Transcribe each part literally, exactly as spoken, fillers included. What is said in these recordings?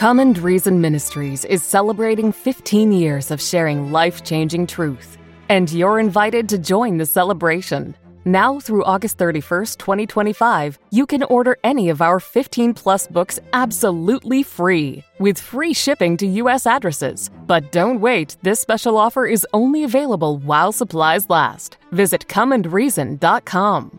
Come and Reason Ministries is celebrating fifteen years of sharing life-changing truth. And you're invited to join the celebration. Now through August thirty-first, twenty twenty-five, you can order any of our fifteen plus books absolutely free, with free shipping to U S addresses. But don't wait, this special offer is only available while supplies last. Visit come and reason dot com.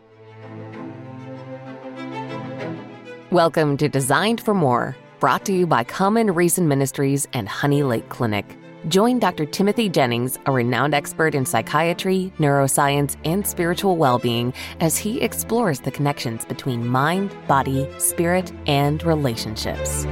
Welcome to Designed for More, brought to you by Come and Reason Ministries and Honey Lake Clinic. Join Doctor Timothy Jennings, a renowned expert in psychiatry, neuroscience, and spiritual well-being, as he explores the connections between mind, body, spirit, and relationships.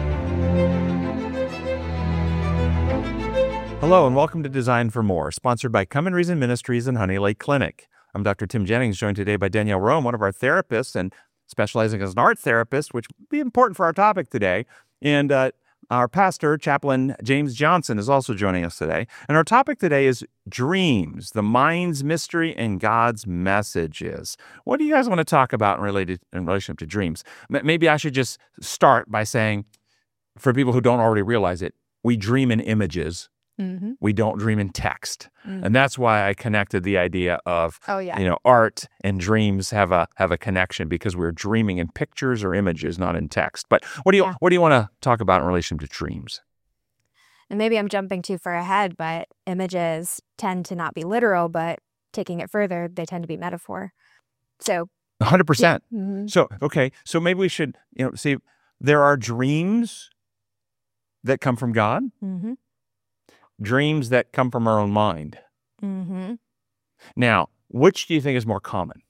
Hello, and welcome to Design for More, sponsored by Come and Reason Ministries and Honey Lake Clinic. I'm Doctor Tim Jennings, joined today by Danielle Rome, one of our therapists, and specializing as an art therapist, which would be important for our topic today. And uh, our pastor, Chaplain James Johnson, is also joining us today. And our topic today is dreams, the mind's mystery and God's messages. What do you guys want to talk about in, related, in relation to dreams? Maybe I should just start by saying, for people who don't already realize it, we dream in images. Mm-hmm. We don't dream in text. Mm-hmm. And that's why I connected the idea of, oh, yeah. you know, art and dreams have a have a connection, because we're dreaming in pictures or images, not in text. But what do you yeah. what do you want to talk about in relation to dreams? And maybe I'm jumping too far ahead, but images tend to not be literal, but taking it further, they tend to be metaphor. So one hundred percent. Yeah. Mm-hmm. So, okay, so maybe we should, you know, see, there are dreams that come from God. Mm-hmm. Dreams that come from our own mind. Mm-hmm. Now, which do you think is more common?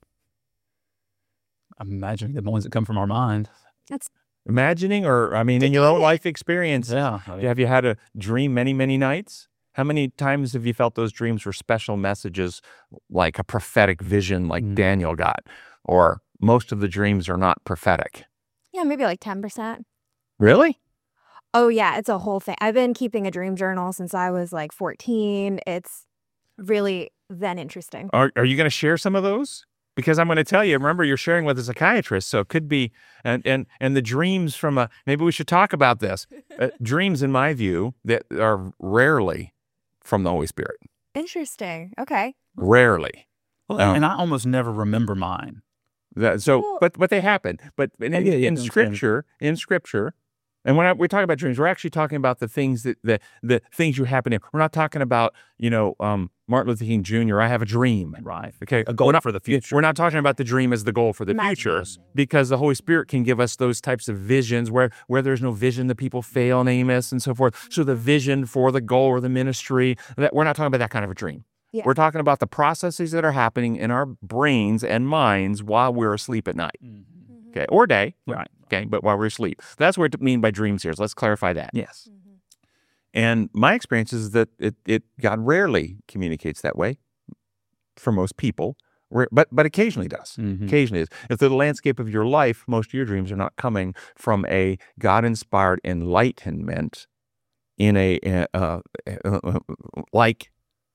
I'm imagining the ones that come from our mind. That's imagining, or I mean, in your own life experience. Yeah. I mean, have you had a dream many, many nights? How many times have you felt those dreams were special messages, like a prophetic vision, like mm-hmm. Daniel got? Or most of the dreams are not prophetic? Yeah, maybe like ten percent. Really? Oh, yeah, it's a whole thing. I've been keeping a dream journal since I was like fourteen. It's really then interesting. Are, are you going to share some of those? Because I'm going to tell you, remember, you're sharing with a psychiatrist, so it could be, and and, and the dreams from a, maybe we should talk about this. Uh, dreams, in my view, that are rarely from the Holy Spirit. Interesting. Okay. Rarely. Well, um, and I almost never remember mine. That, so, well, but but they happen. But in, in, yeah, yeah, in Scripture, in Scripture, and when I, we talk about dreams, we're actually talking about the things that the the things you happen in. We're not talking about, you know, um, Martin Luther King Junior I have a dream, right? Okay, a goal not, for the future. We're not talking about the dream as the goal for the future, because the Holy Spirit can give us those types of visions where where there's no vision, the people fail in Amos and so forth. So the vision for the goal or the ministry, that we're not talking about that kind of a dream. Yeah. We're talking about the processes that are happening in our brains and minds while we're asleep at night. Mm-hmm. Okay, or day, right? Okay, but while we're asleep. That's what I mean by dreams here. So let's clarify that. Yes. Mm-hmm. And my experience is that it, it God rarely communicates that way for most people, but but occasionally does. Mm-hmm. Occasionally is. If the landscape of your life, most of your dreams are not coming from a God-inspired enlightenment in a uh, uh, uh, like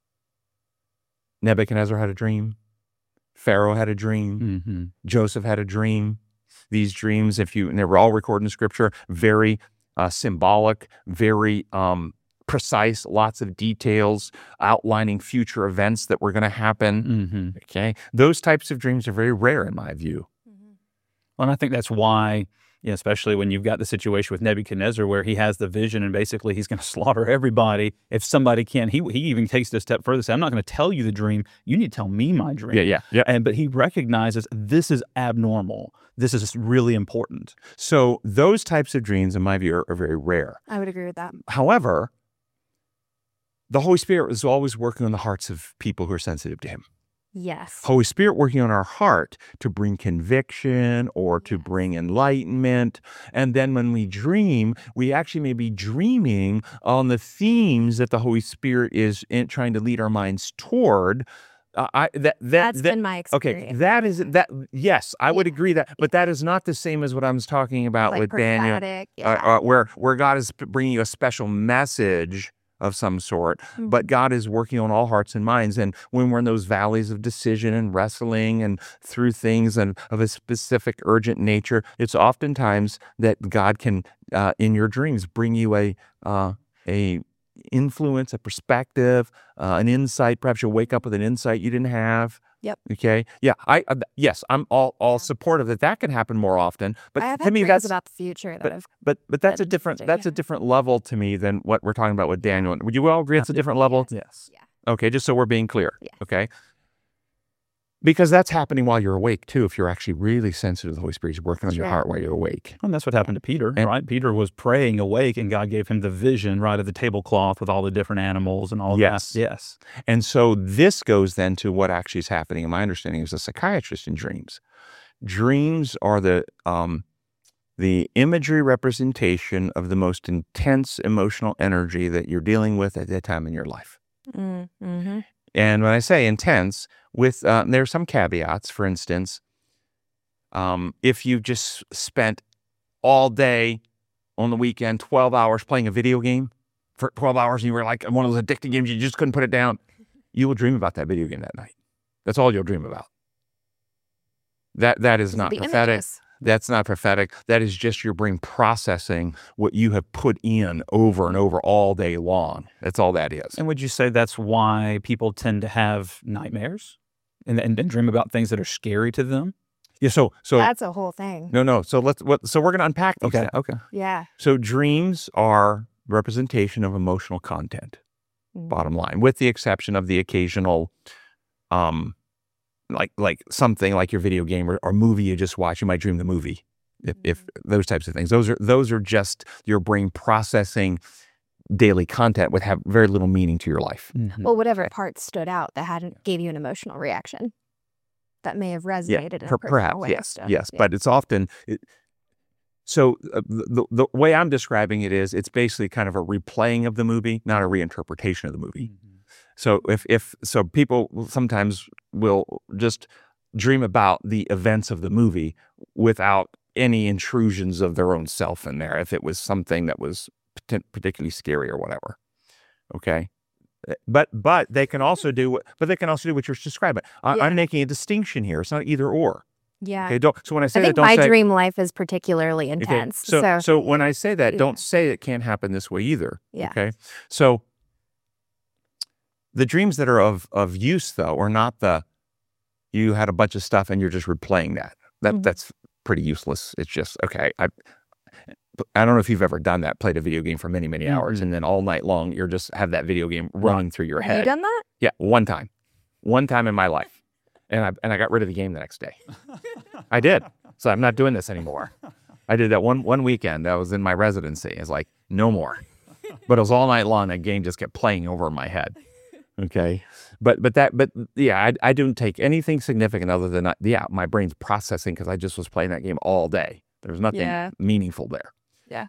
Nebuchadnezzar had a dream, Pharaoh had a dream, mm-hmm. Joseph had a dream. These dreams, if you, and they were all recorded in Scripture, very uh, symbolic, very um, precise, lots of details outlining future events that were going to happen. Mm-hmm. Okay, those types of dreams are very rare in my view. Mm-hmm. Well, and I think that's why, you know, especially when you've got the situation with Nebuchadnezzar where he has the vision and basically he's going to slaughter everybody if somebody can. He he even takes it a step further. Say, I'm not going to tell you the dream. You need to tell me my dream. Yeah, yeah, yeah. And but he recognizes this is abnormal. This is really important. So those types of dreams, in my view, are, are very rare. I would agree with that. However, the Holy Spirit is always working on the hearts of people who are sensitive to Him. Yes. Holy Spirit working on our heart to bring conviction or to bring enlightenment. And then when we dream, we actually may be dreaming on the themes that the Holy Spirit is in, trying to lead our minds toward. Uh, I, that, that, That's that, been my experience. Okay, that is, that. yes, I yeah. would agree that, but that is not the same as what I was talking about like with prophetic, Daniel, yeah. uh, uh, where, where God is bringing you a special message of some sort, Mm-hmm. but God is working on all hearts and minds. And when we're in those valleys of decision and wrestling and through things and of a specific urgent nature, it's oftentimes that God can, uh, in your dreams, bring you a uh, a influence, a perspective, uh, an insight. Perhaps you'll wake up with an insight you didn't have. Yep. Okay. Yeah. I uh, yes, I'm all all supportive that that can happen more often. But I have to had me, dreams that's about the future that but have but but that's a been different interesting, that's a yeah. different level to me than what we're talking about with Daniel. Would you all agree it's a different level? Yes. Yeah. Okay, just so we're being clear. Yes. Okay. Because that's happening while you're awake too. If you're actually really sensitive to the Holy Spirit's working on your Sure. heart while you're awake. And that's what happened to Peter, And- right? Peter was praying awake, and God gave him the vision, right, of the tablecloth with all the different animals and all of Yes. that. Yes. And so this goes then to what actually is happening in my understanding as a psychiatrist in dreams. Dreams are the um, the imagery representation of the most intense emotional energy that you're dealing with at that time in your life. Mm-hmm. And when I say intense, with uh, there are some caveats. For instance, um, if you just spent all day on the weekend, twelve hours playing a video game for twelve hours, and you were like one of those addicting games, you just couldn't put it down, you will dream about that video game that night. That's all you'll dream about. That that is not the prophetic. images. That's not prophetic. That is just your brain processing what you have put in over and over all day long. That's all that is. And would you say that's why people tend to have nightmares and, and, and dream about things that are scary to them? Yeah. So so That's a whole thing. no no. So let's what. So we're going to unpack these. now. Okay. Yeah. So dreams are representation of emotional content. Mhm. Bottom line, with the exception of the occasional, um, like like something like your video game or, or movie you just watch. You might dream the movie. If, if those types of things, those are those are just your brain processing daily content would have very little meaning to your life. Mhm. Well, whatever part stood out that hadn't gave you an emotional reaction that may have resonated in per- a personal perhaps way. yes, stuff. yes, Yeah. but it's often. It, so uh, the the way I'm describing it is, it's basically kind of a replaying of the movie, not a reinterpretation of the movie. So if if so, people will sometimes will just dream about the events of the movie without any intrusions of their own self in there. If it was something that was partic- particularly scary or whatever, okay. Uh, But but they can also do what but they can also do what you're describing. I, Yeah. I'm making a distinction here. It's not either or. Yeah. Okay. Don't. So when I say I that, think don't my say. dream life is particularly Okay, intense. So, So, so when I say that, yeah. don't say it can't happen this way either. Yeah. Okay. So the dreams that are of of use though are not the you had a bunch of stuff and you're just replaying that. That Mhm. that's pretty useless. It's just okay. I I don't know if you've ever done that. Played a video game for many many hours Mhm. and then all night long you're just have that video game running through your have you head. done that? Yeah, one time, one time in my life, and I and I got rid of the game the next day. I did. So I'm not doing this anymore. I did that one one weekend. I was in my residency. It's like no more. But it was all night long. That game just kept playing over in my head. Okay, but but that but yeah, I I don't take anything significant other than uh, yeah, my brain's processing because I just was playing that game all day. There's nothing Yeah. meaningful there. Yeah.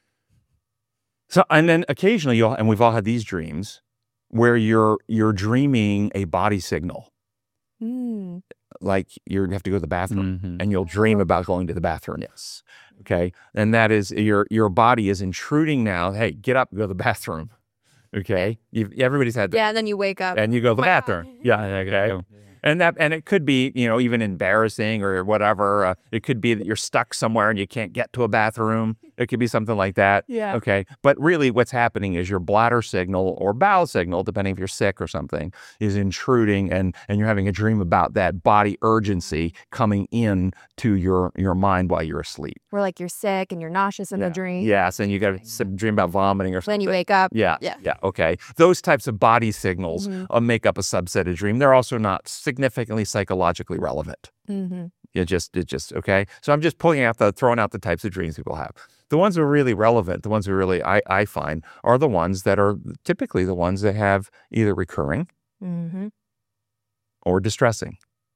So and then occasionally you'll and we've all had these dreams where you're you're dreaming a body signal. Mm. Like you have to go to the bathroom Mhm. and you'll dream about going to the bathroom. Yes. Okay. And that is your your body is intruding now. Hey, get up, go to the bathroom. Okay. You've, everybody's had that. Yeah, and then you wake up. And you go to the my God. bathroom. Yeah. Okay. And that and it could be, you know, even embarrassing or whatever. Uh, it could be that you're stuck somewhere and you can't get to a bathroom. It could be something like that. Yeah. Okay. But really what's happening is your bladder signal or bowel signal, depending if you're sick or something, is intruding and and you're having a dream about that body urgency coming in to your your mind while you're asleep. Where like you're sick and you're nauseous in Yeah. the dream. Yes. And you got to dream about vomiting or something. Then you wake up. Yeah, Yeah. yeah, okay. Those types of body signals Mhm. uh, make up a subset of dream. They're also not significantly psychologically relevant. Mm-hmm. It just, it just, okay. So I'm just pulling out the, throwing out the types of dreams people have. The ones that are really relevant, the ones that really I, I find are the ones that are typically the ones that have either recurring Mm-hmm. or distressing.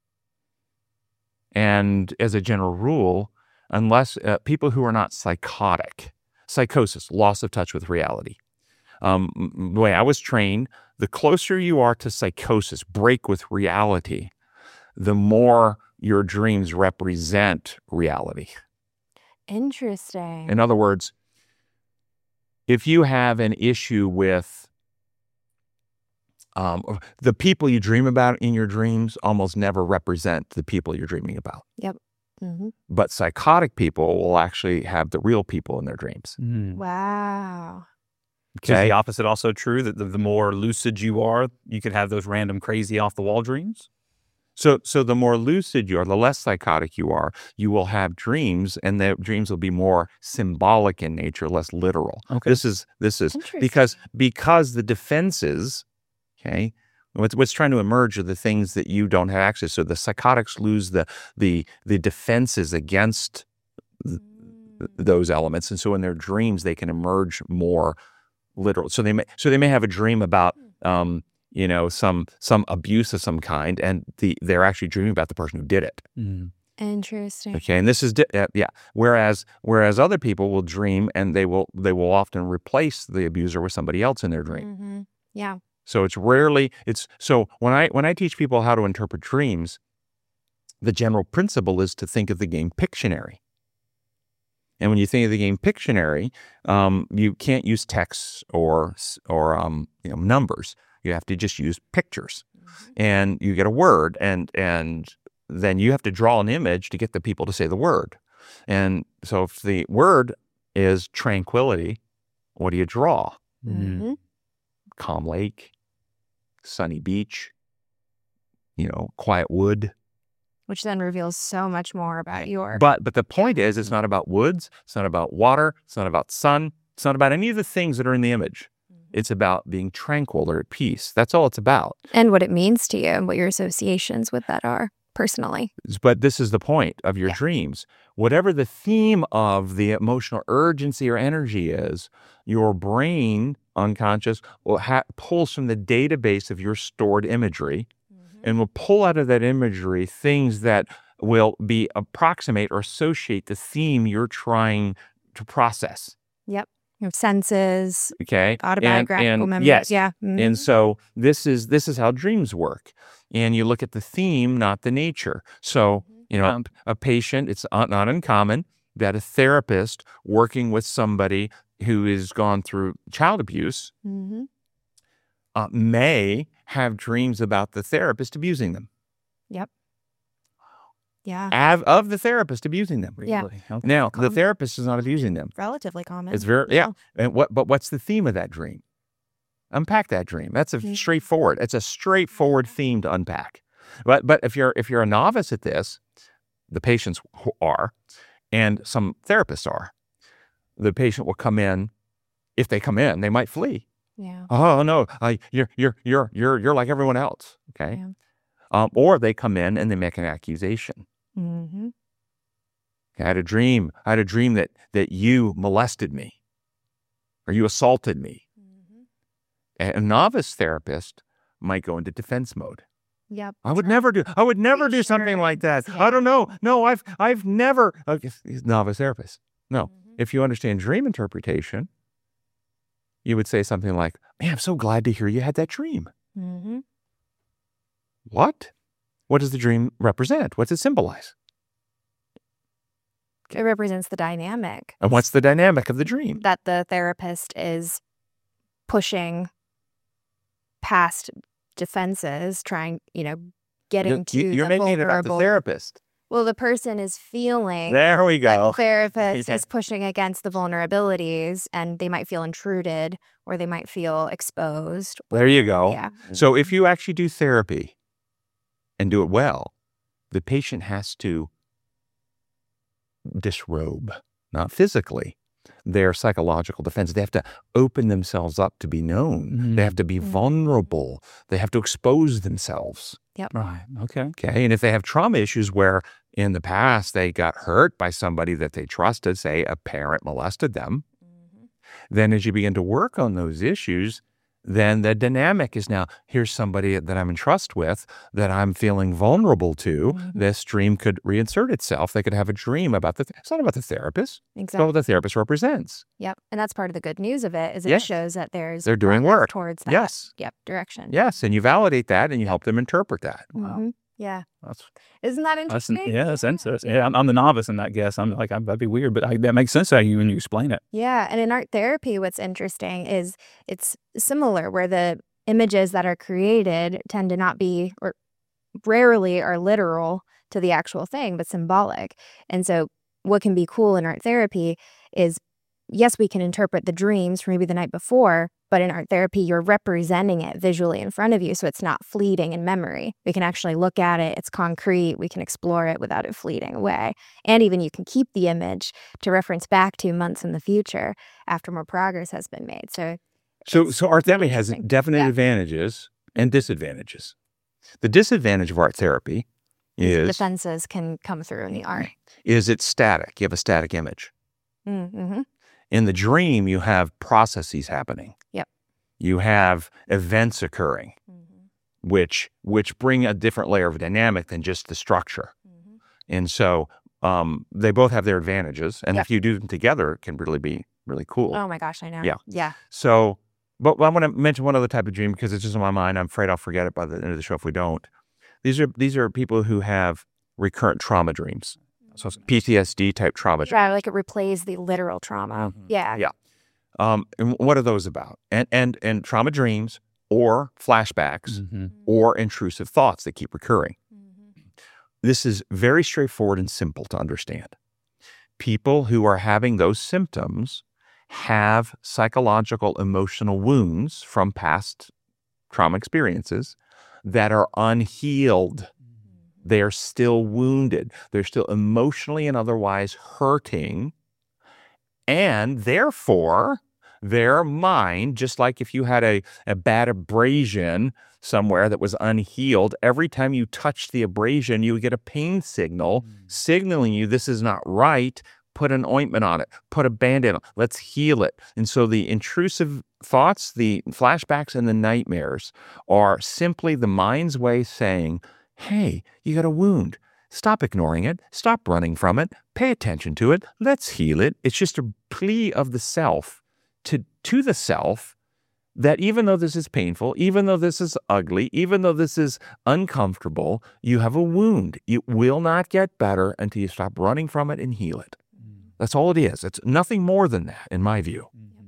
And as a general rule, unless uh, people who are not psychotic, psychosis, loss of touch with reality. Um, m- the way I was trained, the closer you are to psychosis, break with reality, the more your dreams represent reality. Interesting. In other words, if you have an issue with Um, the people you dream about in your dreams almost never represent the people you're dreaming about. Yep. Mm-hmm. But psychotic people will actually have the real people in their dreams. Mm. Wow. So is Okay. the opposite also true, that the, the more lucid you are, you could have those random crazy off-the-wall dreams? So, so the more lucid you are, the less psychotic you are, you will have dreams, and the dreams will be more symbolic in nature, less literal. Okay. This is this is Interesting. because because the defenses, okay, what's what's trying to emerge are the things that you don't have access. So the psychotics lose the the the defenses against th- those elements, and so in their dreams they can emerge more literal. So they may so they may have a dream about um, you know, some some abuse of some kind, and the they're actually dreaming about the person who did it. Mm. Interesting. Okay, and this is di- uh, yeah. Whereas whereas other people will dream, and they will they will often replace the abuser with somebody else in their dream. Mm-hmm. Yeah. So it's rarely it's so when I when I teach people how to interpret dreams, the general principle is to think of the game Pictionary. And when you think of the game Pictionary, um, you can't use text or or um, you know, numbers. You have to just use pictures, Mm-hmm. and you get a word, and and then you have to draw an image to get the people to say the word. And so if the word is tranquility, what do you draw? Mm-hmm. Calm lake, sunny beach, you know, quiet wood. Which then reveals so much more about your. But but the point is, it's not about woods. It's not about water. It's not about sun. It's not about any of the things that are in the image. It's about being tranquil or at peace. That's all it's about. And what it means to you and what your associations with that are personally. But this is the point of your Yeah. dreams. Whatever the theme of the emotional urgency or energy is, your brain, unconscious, will ha- pulls from the database of your stored imagery and will pull out of that imagery things that will be approximate or associate the theme you're trying to process. Yep. Your senses, Okay. autobiographical and, and memories. Yes. Yeah. Mhm. And so this is this is how dreams work. And you look at the theme, not the nature. So, you know, Um, a patient, it's not not uncommon that a therapist working with somebody who has gone through child abuse Mhm. uh, may have dreams about the therapist abusing them, Yeah. av- of the therapist abusing them. Yeah. Really? Okay. Now, the Common. therapist is not abusing them. Relatively common. It's very, yeah. And what, but what's the theme of that dream? Unpack that dream. That's a Mhm. straightforward. It's a straightforward theme to unpack. But but if you're if you're a novice at this, the patients who are, and some therapists are, the patient will come in. If they come in, they might flee. Yeah. Oh no, I, you're you're you're you're you're like everyone else. Okay. Yeah. Um, or they come in and they make an accusation. Mm-hmm. I had a dream. I had a dream that that you molested me, or you assaulted me. A a novice therapist might go into defense mode. Yep. I would never do. I would never do something like that. Reassurance, yeah. I don't know. No, I've I've never. Okay, he's novice therapist. No, Mhm. if you understand dream interpretation, you would say something like, "Man, I'm so glad to hear you had that dream." Mm-hmm. What? What does the dream represent? What's it symbolize? It represents the dynamic And what's the dynamic of the dream? that the therapist is pushing past defenses, trying, you know, getting You- to you- You're the making it about the vulnerable. therapist. Well, the person is feeling There we that go. the therapist Yeah. is pushing against the vulnerabilities, and they might feel intruded or they might feel exposed. There you go. Yeah. So if you actually do therapy and do it well, the patient has to disrobe, not physically, their psychological defense. They have to open themselves up to be known. Mhm. They have to be Mhm. vulnerable. They have to expose themselves. Right. Okay. Okay. And if they have trauma issues where in the past they got hurt by somebody that they trusted, say a parent molested them, then as you begin to work on those issues, then the dynamic is now, here's somebody that I'm in trust with, that I'm feeling vulnerable to. Mhm. This dream could reinsert itself. They could have a dream about the, th- it's not about the therapist. It's about Exactly. what the therapist represents. Yep. And that's part of the good news of it is it Yes. shows that there's They're doing progress work. towards that. Yes. Yep. Direction. Yes. And you validate that and you help them interpret that. Wow. Mhm. Yeah. That's, Isn't that that's interesting? yeah, that's interesting. Yeah, I'm, I'm the novice in that guess. I'm like, I'm, that'd be weird, but I, that makes sense how you when you explain it. Yeah. And in art therapy, what's interesting is it's similar where the images that are created tend to not be, or rarely are literal to the actual thing, but symbolic. And so what can be cool in art therapy is, yes, we can interpret the dreams from maybe the night before, but in art therapy, you're representing it visually in front of you, so it's not fleeting in memory. We can actually look at it. It's concrete. We can explore it without it fleeting away. And even you can keep the image to reference back to months in the future after more progress has been made. So, So, so art therapy has interesting. definite Yeah. advantages and disadvantages. The disadvantage of art therapy is Defenses can come through in the art. is it's static. You have a static image. Mm-hmm. In the dream, you have processes happening. Yep. You have events occurring, Mm-hmm. which which bring a different layer of dynamic than just the structure. Mm-hmm. And so um, they both have their advantages. And Yep. if you do them together, it can really be really cool. Oh my gosh, I know. Yeah. Yeah. So, but I want to mention one other type of dream because it's just on my mind. I'm afraid I'll forget it by the end of the show if we don't. These are these are people who have recurrent trauma dreams. So it's P T S D type trauma dreams. Right, like it replays the literal trauma. Mhm. Yeah. Yeah. Um, and what are those about? And and and trauma dreams or flashbacks Mhm. or intrusive thoughts that keep recurring. Mm-hmm. This is very straightforward and simple to understand. People who are having those symptoms have psychological emotional wounds from past trauma experiences that are unhealed. They are still wounded. They're still emotionally and otherwise hurting. And therefore, their mind, just like if you had a, a bad abrasion somewhere that was unhealed, every time you touch the abrasion, you would get a pain signal signaling you this is not right. Put an ointment on it. Put a Band-Aid on it. Let's heal it. And so the intrusive thoughts, the flashbacks, and the nightmares are simply the mind's way saying, hey, you got a wound. Stop ignoring it. Stop running from it. Pay attention to it. Let's heal it. It's just a plea of the self to, to the self that even though this is painful, even though this is ugly, even though this is uncomfortable, you have a wound. It will not get better until you stop running from it and heal it. That's all it is. It's nothing more than that, in my view.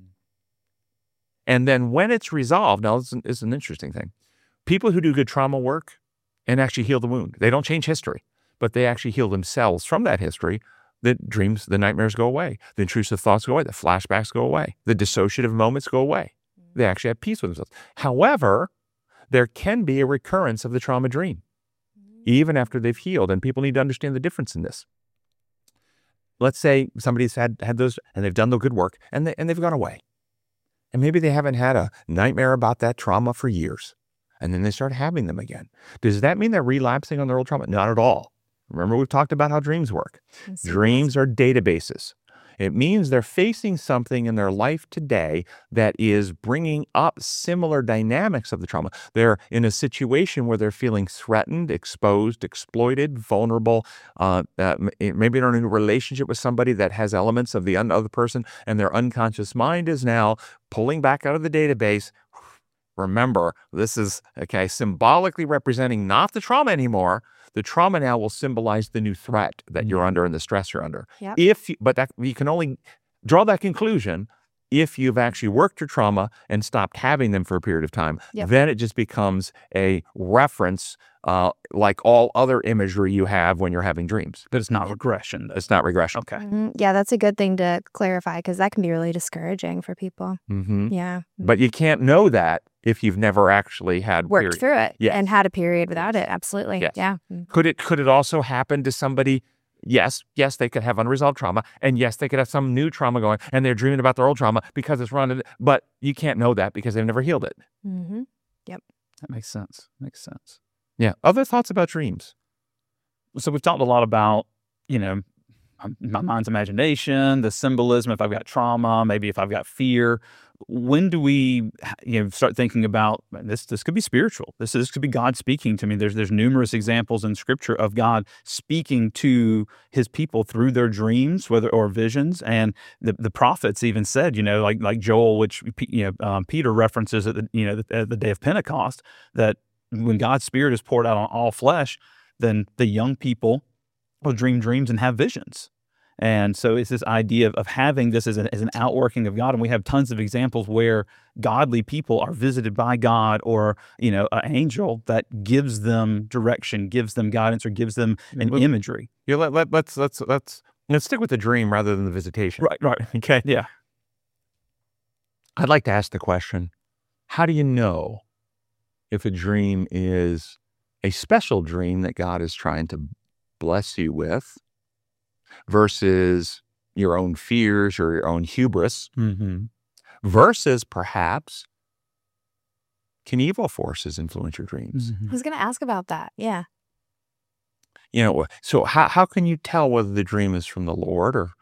And then when it's resolved, now this is an interesting thing. People who do good trauma work and actually heal the wound, they don't change history, but they actually heal themselves from that history. The dreams, the nightmares go away. The intrusive thoughts go away. The flashbacks go away. The dissociative moments go away. They actually have peace with themselves. However, there can be a recurrence of the trauma dream, even after they've healed. And people need to understand the difference in this. Let's say somebody's had, had those and they've done the good work and, they, and they've gone away. And maybe they haven't had a nightmare about that trauma for years. And then they start having them again. Does that mean they're relapsing on their old trauma? Not at all. Remember, we've talked about how dreams work. Dreams are databases. It means they're facing something in their life today that is bringing up similar dynamics of the trauma. They're in a situation where they're feeling threatened, exposed, exploited, vulnerable. Uh, uh, maybe they're in a relationship with somebody that has elements of the other person, and their unconscious mind is now pulling back out of the database. Remember, this is, okay, symbolically representing not the trauma anymore. The trauma now will symbolize the new threat that you're under and the stress you're under. Yep. If you, but that, you can only draw that conclusion if you've actually worked your trauma and stopped having them for a period of time. Yep. Then it just becomes a reference uh, like all other imagery you have when you're having dreams. But it's not regression. Though. It's not regression. Okay. Mhm. Yeah, that's a good thing to clarify because that can be really discouraging for people. Mm-hmm. Yeah. But you can't know that if you've never actually had Worked period. through it Yes. and had a period without it. Absolutely. Yes. Yeah. Mm. Could it could it also happen to somebody? Yes, yes, they could have unresolved trauma, and yes, they could have some new trauma going, and they're dreaming about their old trauma because it's running. But you can't know that because they've never healed it. Mm-hmm. That makes sense. Makes sense. Yeah. Other thoughts about dreams? So we've talked a lot about, you know, my mind's imagination, the symbolism, if I've got trauma, maybe if I've got fear. When do we, you know, start thinking about this? This could be spiritual. This, this could be God speaking to me. There's there's numerous examples in Scripture of God speaking to His people through their dreams, whether or visions. And the, the prophets even said, you know, like like Joel, which you know um, Peter references at the you know the, at the day of Pentecost, that when God's Spirit is poured out on all flesh, then the young people will dream dreams and have visions. And so it's this idea of, of having this as an, as an outworking of God. And we have tons of examples where godly people are visited by God or, you know, an angel that gives them direction, gives them guidance, or gives them an Well, imagery. Yeah, let, let, let's let's let's let's stick with the dream rather than the visitation. Right, right. Okay. Yeah. I'd like to ask the question, how do you know if a dream is a special dream that God is trying to bless you with versus your own fears or your own hubris Mm-hmm. versus perhaps can evil forces influence your dreams? I was going to ask about that. Yeah. You know, so how how can you tell whether the dream is from the Lord or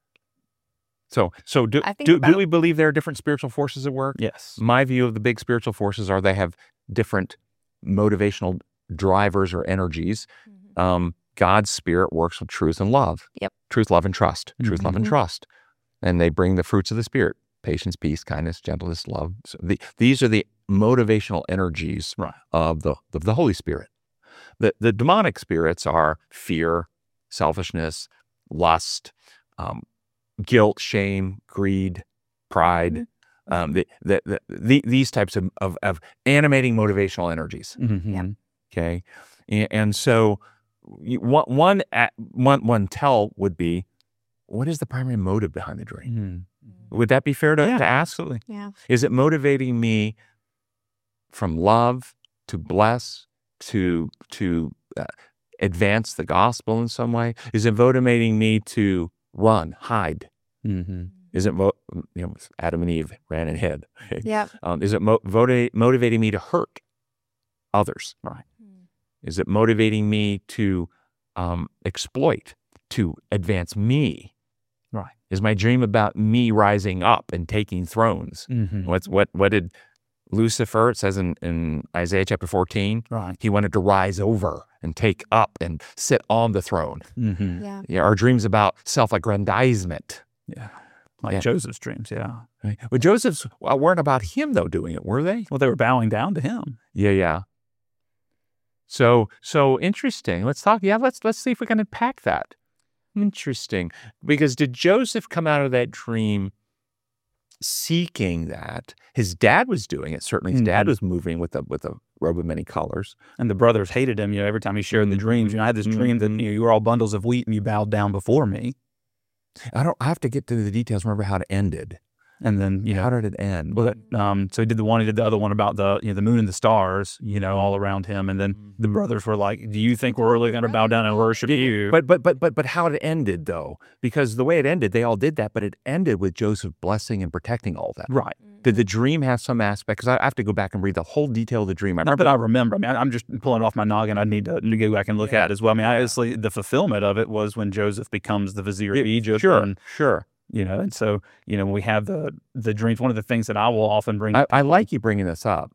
so so do I think do, about- do we believe there are different spiritual forces at work? Yes. My view of the big spiritual forces are they have different motivational drivers or energies. Um, God's spirit works with truth and love. Yep. Truth, love, and trust. Truth, love, and Mhm. trust. And they bring the fruits of the spirit: patience, peace, kindness, gentleness, love. So the, these are the motivational energies Right. of the of the Holy Spirit. The the demonic spirits are fear, selfishness, lust, um, guilt, shame, greed, pride. Um, the, the, the, the, these types of, of, of animating motivational energies. Mm-hmm. Yep. Okay, and, and so you, one one a- one one tell would be, what is the primary motive behind the dream? Mm-hmm. Would that be fair to, Yeah, to ask? absolutely. Yeah. Is it motivating me from love to bless to to uh, advance the gospel in some way? Is it motivating me to run, hide? Mm-hmm. Is it mo- you know Adam and Eve ran and hid? Yep. Um, is it mo- voti- motivating me to hurt others? Right. Is it motivating me to um, exploit, to advance me? Right. Is my dream about me rising up and taking thrones? Mm-hmm. What's what? What did Lucifer? It says in, in Isaiah chapter fourteen. Right. He wanted to rise over and take up and sit on the throne. Mm-hmm. Yeah. Yeah, our dreams about self-aggrandizement. Yeah. Like Yeah. Joseph's dreams. Yeah. Right? But Joseph's well, weren't about him though doing it, were they? Well, they were bowing down to him. Yeah, yeah. So, so interesting. Let's talk. Yeah, let's let's see if we can unpack that. Interesting, because did Joseph come out of that dream seeking that? His dad was doing it. Certainly, his dad Mhm. was moving with a with a robe of many colors. And the brothers hated him, you know, every time he shared the dreams. You know, I had this dream that, you know, you were all bundles of wheat and you bowed down before me. I don't. I have to get to the details. Remember how it ended. And then, you know, How did it end? well, that, um, so he did the one, he did the other one about the, you know, the moon and the stars, you know, all around him. And then the brothers were like, do you think we're really going to bow down and worship you? But but but but but how it ended though, because the way it ended, they all did that, but it ended with Joseph blessing and protecting all that. Right. Did the dream have some aspect? Because I have to go back and read the whole detail of the dream. I Not remember. that I remember. I mean, I, I'm just pulling it off my noggin. I need to, to go back and look at it as well. I mean, I honestly, the fulfillment of it was when Joseph becomes the vizier of Egypt. Sure, And, sure. you know, and so, you know, when we have the the dreams, one of the things that I will often bring I, I like you bringing this up.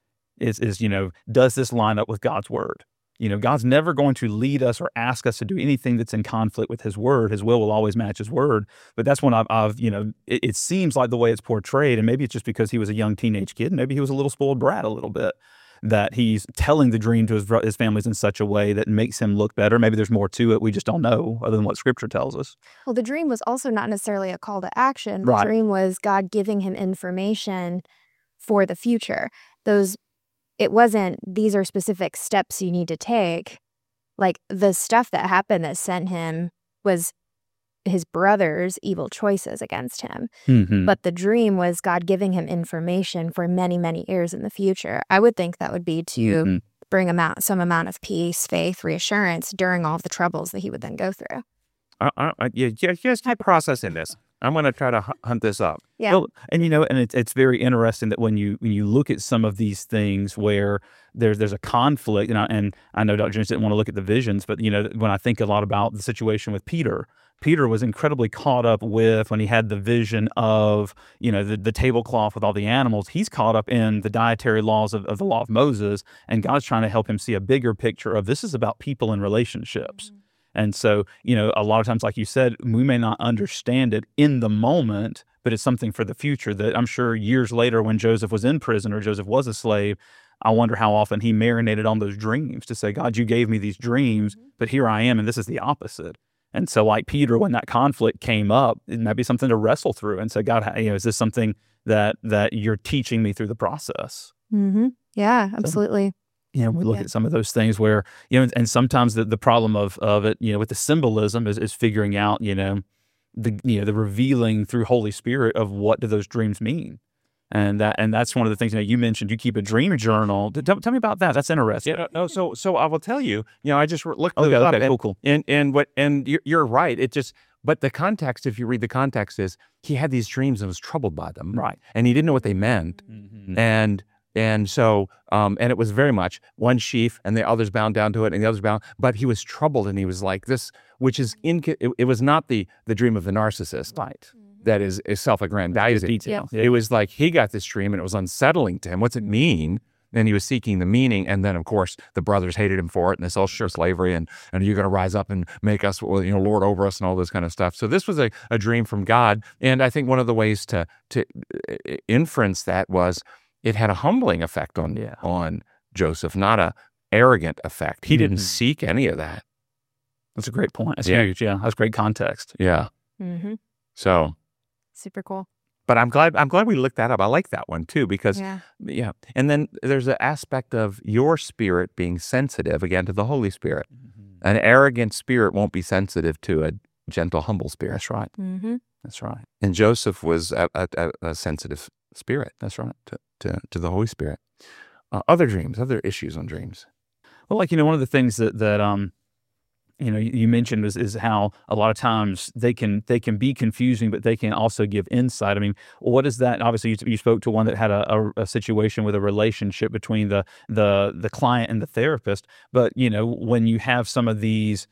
is, is, you know, does this line up with God's word? You know, God's never going to lead us or ask us to do anything that's in conflict with his word. His will will always match his word. But that's when I've, I've you know, it, it seems like the way it's portrayed, and maybe it's just because he was a young teenage kid, maybe he was a little spoiled brat a little bit, that he's telling the dream to his, his families in such a way that makes him look better. Maybe there's more to it. We just don't know other than what scripture tells us. Well, the dream was also not necessarily a call to action. The Right. dream was God giving him information for the future. Those, it wasn't, these are specific steps you need to take. Like the stuff that happened that sent him was his brother's evil choices against him. Mm-hmm. But the dream was God giving him information for many, many years in the future. I would think that would be to Mhm. bring about some amount of peace, faith, reassurance during all of the troubles that he would then go through. I, I, I, yeah, yeah, just keep processing this. I'm going to try to hu- hunt this up. Yeah. Well, and you know, and it's it's very interesting that when you when you look at some of these things where there's there's a conflict, and I, and I know Doctor James didn't want to look at the visions, but you know, when I think a lot about the situation with Peter, Peter was incredibly caught up with when he had the vision of, you know, the, the tablecloth with all the animals. He's caught up in the dietary laws of, of the law of Moses, and God's trying to help him see a bigger picture of this is about people and relationships. And so, you know, a lot of times, like you said, we may not understand it in the moment, but it's something for the future that I'm sure years later when Joseph was in prison or Joseph was a slave, I wonder how often he marinated on those dreams to say, God, you gave me these dreams, but here I am, and this is the opposite. And so like Peter, when that conflict came up, it might be something to wrestle through and say, God, you know, is this something that that you're teaching me through the process? Mm-hmm. Yeah, absolutely. You know, we look Yeah. at some of those things where, you know, and, and sometimes the, the problem of of it, you know, with the symbolism is, is figuring out, you know, the you know, the revealing through Holy Spirit of what do those dreams mean. And that and that's one of the things, you know, you mentioned you keep a dream journal. Tell, tell me about that. That's interesting. Yeah, no, so so I will tell you. You know, I just re- looked Okay, this up, okay, and, cool, cool. and and what and you're, you're right. It just but the context, if you read the context, is he had these dreams and was troubled by them, Right. And he didn't know what they meant, Mm-hmm. and and so um and it was very much one sheaf and the others bound down to it and the others bound, but he was troubled and he was like this, which is in it, it was not the the dream of the narcissist, Right. that is, is self-aggrandizing. Detail. It was like he got this dream and it was unsettling to him. What's it mean? And he was seeking the meaning. And then, of course, the brothers hated him for it, and they said, sure, slavery, and, and you're going to rise up and make us, well, you know, lord over us and all this kind of stuff. So this was a, a dream from God. And I think one of the ways to to uh, inference that was it had a humbling effect on, Yeah. on Joseph, not a arrogant effect. He didn't Mhm. seek any of that. That's a great point. That's Yeah. huge. Yeah, that's great context. Yeah. Mm-hmm. So, Super cool. but I'm glad I'm glad we looked that up. I like that one too, because Yeah. yeah. And then there's an aspect of your spirit being sensitive again to the Holy Spirit. An arrogant spirit won't be sensitive to a gentle, humble spirit. That's right. Mm-hmm. That's right. And Joseph was a, a, a- a sensitive spirit. That's right. To to, to the Holy Spirit. Uh, other dreams, other issues on dreams. Well, like, you know, one of the things that that um, you know, you, you mentioned is is how a lot of times they can they can be confusing, but they can also give insight. I mean, what is that? Obviously, you, you spoke to one that had a, a, a situation with a relationship between the the the client and the therapist. But you know, when you have some of these,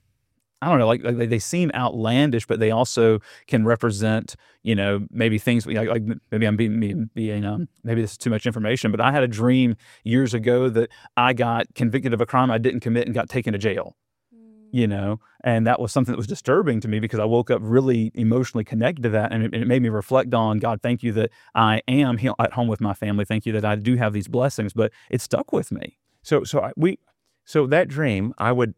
I don't know, like, like they seem outlandish, but they also can represent, you know, maybe things like, like maybe I'm being, being, being um, maybe this is too much information, but I had a dream years ago that I got convicted of a crime I didn't commit and got taken to jail, you know, and that was something that was disturbing to me because I woke up really emotionally connected to that. And it, it made me reflect on, God, thank you that I am he- at home with my family. Thank you that I do have these blessings, but it stuck with me. So so I, we so that dream, I would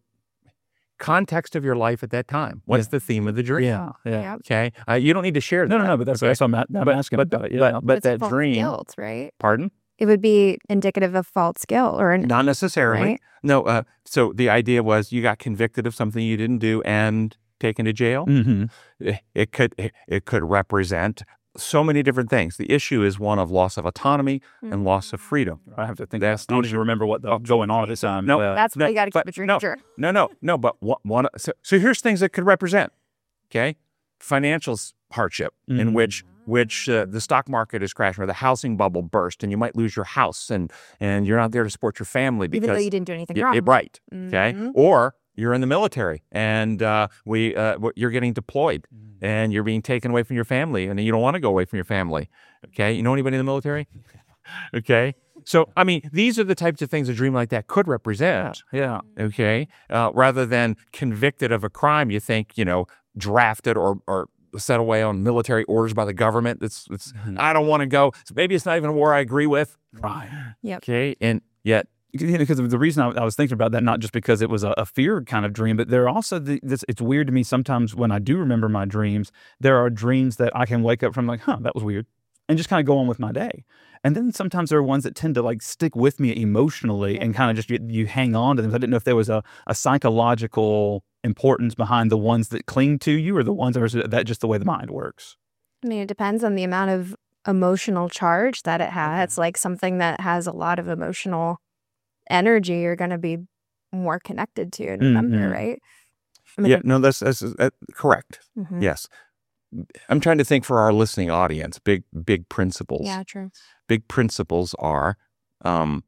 context of your life at that time. What's Yeah. the theme of the dream? Yeah. Yeah. Yep. Okay. Uh, you don't need to share No, that. no, no, but that's, okay? that's what I'm, at, I'm But- asking but- about. Yeah. but- but it's that false dream- guilt, right? Pardon? It would be indicative of false guilt or an, Not necessarily. Right? No. Uh, so the idea was you got convicted of something you didn't do and taken to jail. Mm-hmm. It, it could it, it could represent so many different things. The issue is one of loss of autonomy and loss of freedom. I have to think. That's I don't even remember what the going on at this time. No, but- that's why no, you got to but keep a dream no. journal. No, no, no. But one, one so, so here's things that could represent. Okay, financial s- hardship in Mhm. which which uh, the stock market is crashing or the housing bubble burst and you might lose your house and and you're not there to support your family because Even though you didn't do anything Y- wrong. y- right. Okay. Mhm. Or you're in the military and uh, we uh, w- you're getting deployed and you're being taken away from your family and you don't want to go away from your family. Okay. You know anybody in the military? Okay. So, I mean, these are the types of things a dream like that could represent. Yeah. Okay. Uh, rather than convicted of a crime, you think, you know, drafted or, or set away on military orders by the government. It's, it's, Mhm. I don't want to go. So maybe it's not even a war I agree with. Right. Okay. And yet, Because the reason I, I was thinking about that, not just because it was a, a fear kind of dream, but there are also the, this. It's weird to me sometimes when I do remember my dreams. There are dreams that I can wake up from like, huh, that was weird, and just kind of go on with my day. And then sometimes there are ones that tend to like stick with me emotionally and kind of just you, you hang on to them. I didn't know if there was a, a psychological importance behind the ones that cling to you or the ones that are that just the way the mind works. I mean, it depends on the amount of emotional charge that it has. It's like something that has a lot of emotional energy, you're going to be more connected to and remember, Mhm. right? I mean, yeah, no, that's, that's uh, correct. mhm. Yes. I'm trying to think for our listening audience, big, big principles. Yeah, true. Big principles are um,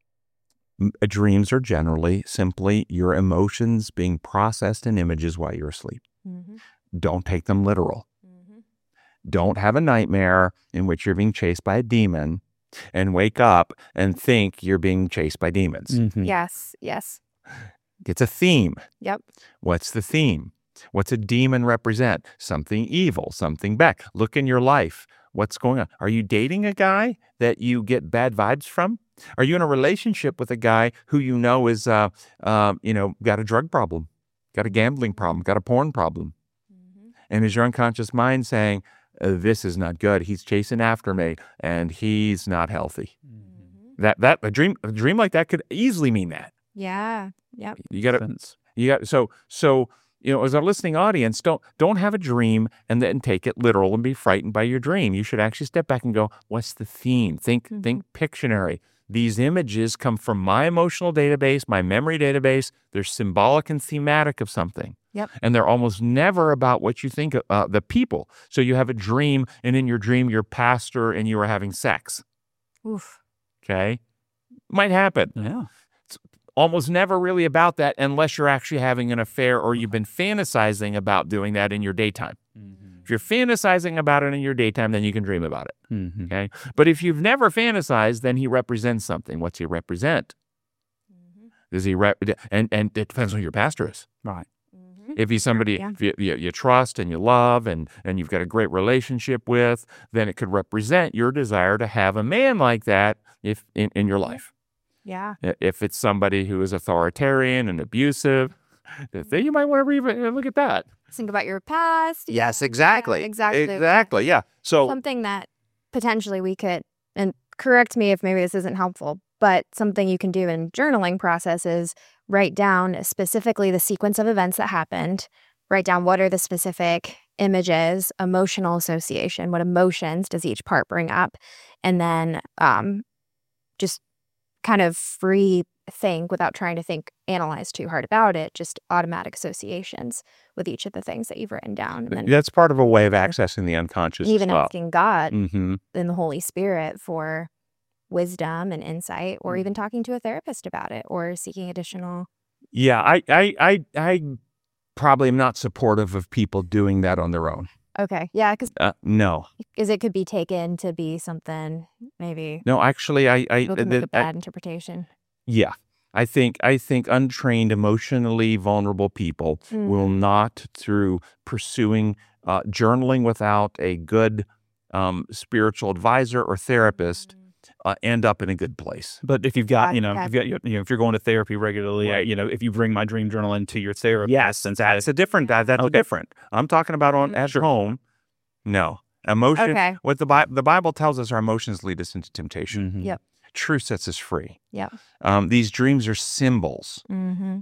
m- uh, dreams are generally simply your emotions being processed in images while you're asleep. Mm-hmm. Don't take them literal. Mm-hmm. Don't have a nightmare in which you're being chased by a demon and wake up and think you're being chased by demons. Mhm. Yes, yes. It's a theme. Yep. What's the theme? What's a demon represent? Something evil, something bad. Look in your life. What's going on? Are you dating a guy that you get bad vibes from? Are you in a relationship with a guy who you know is, uh, uh, you know, got a drug problem? got a gambling problem, got a porn problem. Mm-hmm. And is your unconscious mind saying, uh, this is not good. He's chasing after me and he's not healthy. Mm-hmm. That that a dream a dream like that could easily mean that. Yeah. Yep. You got to you got so so you know, as our listening audience, don't don't have a dream and then take it literal and be frightened by your dream. You should actually step back and go, what's the theme? Think mm-hmm. think Pictionary. These images come from my emotional database, my memory database. They're symbolic and thematic of something. Yep. And they're almost never about what you think of uh, the people. So you have a dream, and in your dream, you're pastor and you are having sex. Oof. Okay? Might happen. Yeah. It's almost never really about that unless you're actually having an affair or you've been fantasizing about doing that in your daytime. Mm-hmm. If you're fantasizing about it in your daytime, then you can dream about it. Mm-hmm. Okay? But if you've never fantasized, then he represents something. What's he represent? Mm-hmm. Does he rep- and and it depends on who your pastor is. Right. Mm-hmm. If he's somebody yeah. if you, you, you trust and you love and, and you've got a great relationship with, then it could represent your desire to have a man like that if in, in your life. Yeah. If it's somebody who is authoritarian and abusive, then you might want to re- look at that. Think about your past. Yes, exactly. Yeah, exactly. Exactly, yeah. So something that potentially we could, and correct me if maybe this isn't helpful, but something you can do in journaling process is write down specifically the sequence of events that happened, write down what are the specific images, emotional association, what emotions does each part bring up, and then um, just kind of free think without trying to think, analyze too hard about it, just automatic associations with each of the things that you've written down. And then, that's part of a way of accessing the unconscious. even as well. asking God mm-hmm. and the Holy Spirit for wisdom and insight, or even talking to a therapist about it, or seeking additional. Yeah, I, I, I, I probably am not supportive of people doing that on their own. Okay, yeah, because uh, no, because it could be taken to be something maybe. No, actually, I, I, People can the, make a bad I interpretation. Yeah, I think I think untrained, emotionally vulnerable people mm. will not, through pursuing uh, journaling without a good um, spiritual advisor or therapist, uh, end up in a good place. But if you've got, you know, if, you've got, you know, if you're going to therapy regularly, right. I, you know, if you bring my dream journal into your therapy, yes, and that's a different. That, that's okay. different. I'm talking about on at sure. home. No, emotion. Okay. What the Bible the Bible tells us, our emotions lead us into temptation. Mm-hmm. Yep. Truth sets us free. Yeah. Um, these dreams are symbols mm-hmm.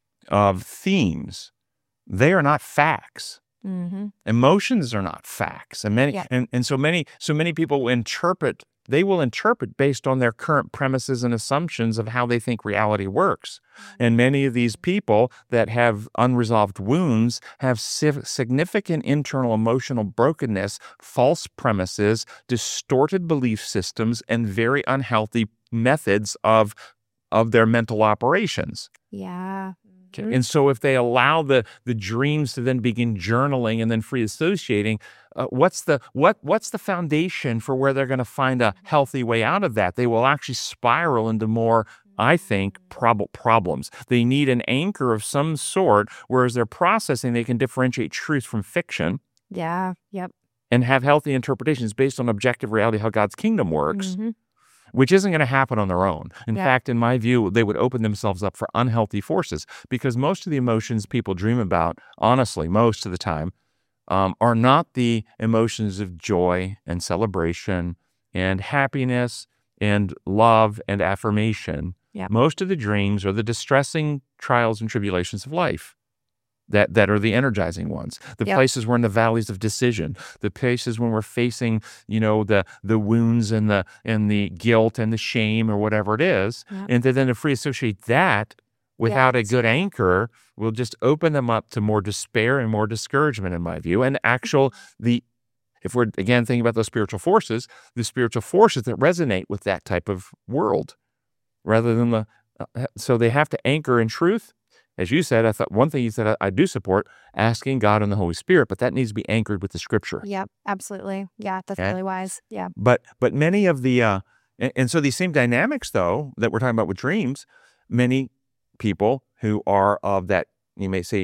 of themes. They are not facts. Mm-hmm. Emotions are not facts, and many yeah. and, and so many so many people interpret. They will interpret based on their current premises and assumptions of how they think reality works. And many of these people that have unresolved wounds have significant internal emotional brokenness, false premises, distorted belief systems, and very unhealthy methods of, of their mental operations. Yeah. Okay. And so if they allow the the dreams to then begin journaling and then free associating, uh, what's the what what's the foundation for where they're going to find a healthy way out of that? They will actually spiral into more, I think, prob- problems. They need an anchor of some sort, whereas they're processing, they can differentiate truth from fiction. Yeah, yep. And have healthy interpretations based on objective reality, how God's kingdom works. Mm-hmm. Which isn't going to happen on their own. In yeah. fact, in my view, they would open themselves up for unhealthy forces, because most of the emotions people dream about, honestly, most of the time, um, are not the emotions of joy and celebration and happiness and love and affirmation. Yeah. Most of the dreams are the distressing trials and tribulations of life. That, that are the energizing ones, the yep. places we're in the valleys of decision, the places when we're facing, you know, the the wounds and the and the guilt and the shame or whatever it is, yep. and to then to free associate that without yes. a good anchor will just open them up to more despair and more discouragement, in my view, and actual the. If we're again thinking about those spiritual forces, the spiritual forces that resonate with that type of world, rather than the, uh, so they have to anchor in truth. As you said, I thought one thing you said I, I do support, asking God and the Holy Spirit, but that needs to be anchored with the Scripture. Yep, absolutely. Yeah, that's okay? really wise. Yeah. But but many of the, uh, and, and so these same dynamics, though, that we're talking about with dreams, many people who are of that, you may say,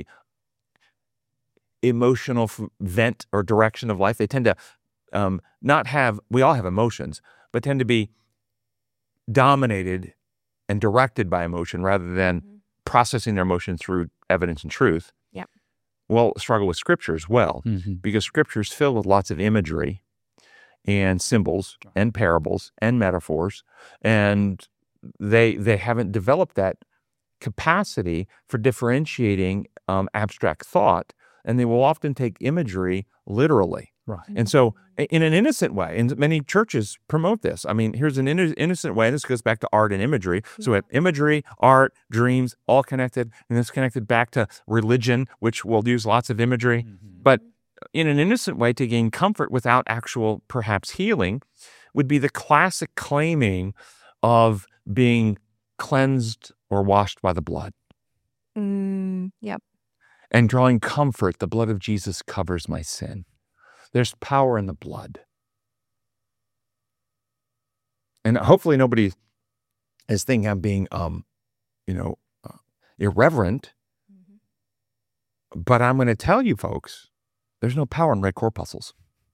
emotional f- vent or direction of life, they tend to um, not have, we all have emotions, but tend to be dominated and directed by emotion rather than mm-hmm. processing their emotion through evidence and truth. will struggle with Scripture as well, Mm-hmm. because Scripture is filled with lots of imagery and symbols and parables and metaphors, and they they haven't developed that capacity for differentiating um, abstract thought, and they will often take imagery literally. Right. And so, in an innocent way, and many churches promote this. I mean, here's an inno- innocent way. This goes back to art and imagery. So, we have imagery, art, dreams, all connected, and it's connected back to religion, which will use lots of imagery. Mm-hmm. But in an innocent way, to gain comfort without actual, perhaps, healing, would be the classic claiming of being cleansed or washed by the blood, Mm, yep. and drawing comfort. The blood of Jesus covers my sin. There's power in the blood. And hopefully nobody is thinking I'm being, um, you know, uh, irreverent. Mm-hmm. But I'm going to tell you folks, there's no power in red corpuscles,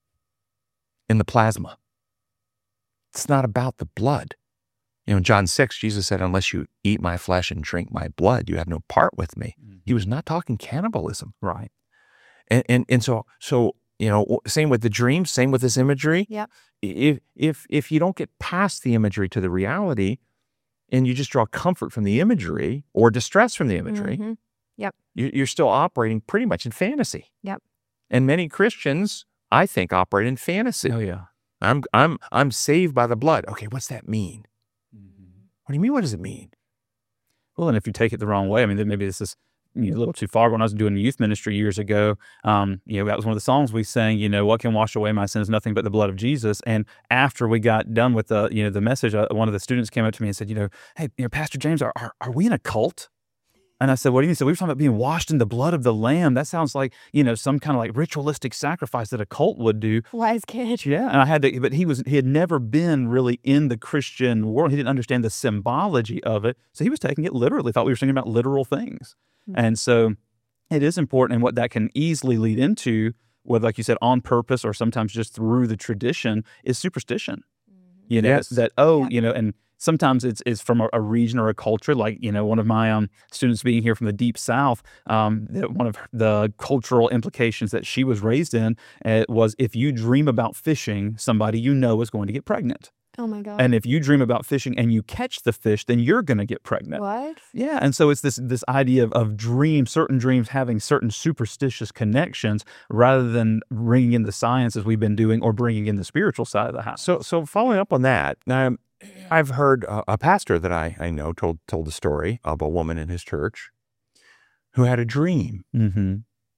in the plasma. It's not about the blood. You know, in John six, Jesus said, unless you eat my flesh and drink my blood, you have no part with me. Mm-hmm. He was not talking cannibalism. Right. And, and, and so, so, you know, same with the dreams, same with this imagery. Yep. If, if, if you don't get past the imagery to the reality, and you just draw comfort from the imagery or distress from the imagery, Mhm. Yep. you- you're still operating pretty much in fantasy. Yep. And many Christians, I think, operate in fantasy. Oh, yeah. I'm, I'm, I'm saved by the blood. Okay, what's that mean? Mm-hmm. What do you mean? What does it mean? Well, and if you take it the wrong way, I mean, then maybe this is you know, a little too far. When I was doing youth ministry years ago, um, you know, that was one of the songs we sang, you know, what can wash away my sins? Nothing but the blood of Jesus. And after we got done with the, you know, the message, uh, one of the students came up to me and said, you know, hey, you know, Pastor James, are, are, are we in a cult? And I said, what do you mean? He said, we were talking about being washed in the blood of the Lamb. That sounds like, you know, some kind of like ritualistic sacrifice that a cult would do. Wise kid. Yeah, and I had to, but he was, he had never been really in the Christian world. He didn't understand the symbology of it. So he was taking it literally, thought we were thinking about literal things. Mhm. And so it is important, and what that can easily lead into, whether, like you said, on purpose or sometimes just through the tradition, is superstition. You know, Yes. that, oh, Yeah. you know, and sometimes it's, it's from a, a region or a culture. Like, you know, one of my um, students being here from the Deep South, um, that one of the cultural implications that she was raised in uh, was if you dream about fishing, somebody you know is going to get pregnant. Oh my God. And if you dream about fishing and you catch the fish, then you're going to get pregnant. What? Yeah, and so it's this this idea of, of dreams, certain dreams having certain superstitious connections, rather than bringing in the science as we've been doing, or bringing in the spiritual side of the house. So, so following up on that, um, I've heard a, a pastor that I, I know told told the story of a woman in his church who had a dream Mm-hmm.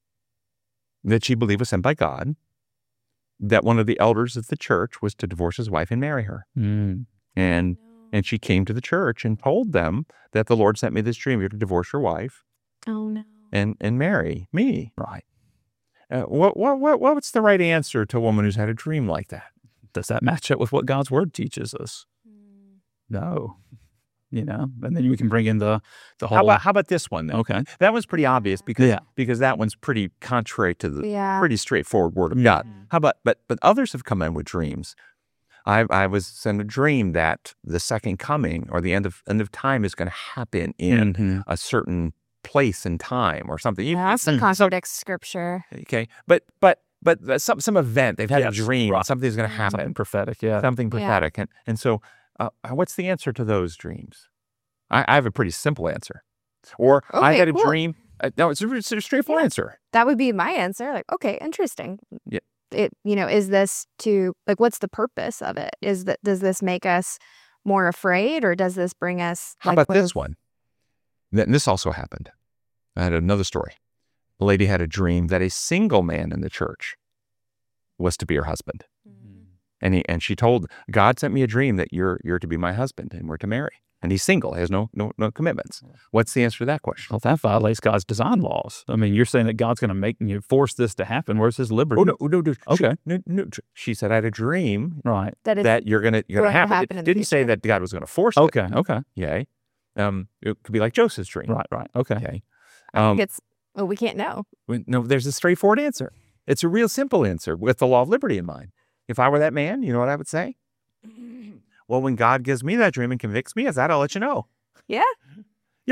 that she believed was sent by God, that one of the elders of the church was to divorce his wife and marry her. Mm. And and she came to the church and told them that the Lord sent me this dream. You're to divorce your wife Oh no. and and marry me. Right. Uh, what what what what's the right answer to a woman who's had a dream like that? Does that match up with what God's word teaches us? No. You know, and then we can bring in the the whole. How about how about this one then? Okay. That one's pretty obvious because Yeah. because that one's pretty contrary to the Yeah. pretty straightforward word of God. How about but but others have come in with dreams. I I was sent a dream that the second coming or the end of end of time is going to happen in Mhm. a certain place and time or something. You- That's contradicts scripture. Okay, but but but uh, some some event they've had Yes, a dream right. something's going to happen, Something prophetic. Yeah. something Yeah. prophetic, and and so uh, what's the answer to those dreams? I, I have a pretty simple answer. Or I Okay, had a cool. dream. Uh, no, it's a, it's a straightforward Yeah. answer. That would be my answer. Like, okay, interesting. Yeah. It, you know, is this to, like, what's the purpose of it? Is that, does this make us more afraid, or does this bring us? How like, about what this is- one? Th- This also happened. I had another story. A lady had a dream that a single man in the church was to be her husband. And he and she told, God sent me a dream that you're you're to be my husband and we're to marry. And he's single, has no no no commitments. What's the answer to that question? Well, that violates God's design laws. I mean, you're saying that God's going to make you force this to happen. Where's His liberty? Oh no, no, no. She, Okay. no, no. She said, I had a dream Right. That is that you're gonna you're gonna going to have it. happen in the Didn't say future. that God was gonna force it. Okay. Okay. Yay. Um, it could be like Joseph's dream. Right. Right. Okay. Okay. I Um, think it's, well, we can't know. When- No, there's a straightforward answer. It's a real simple answer with the law of liberty in mind. If I were that man, you know what I would say? Well, when God gives me that dream and convicts me of that, I'll let you know. Yeah. Yeah,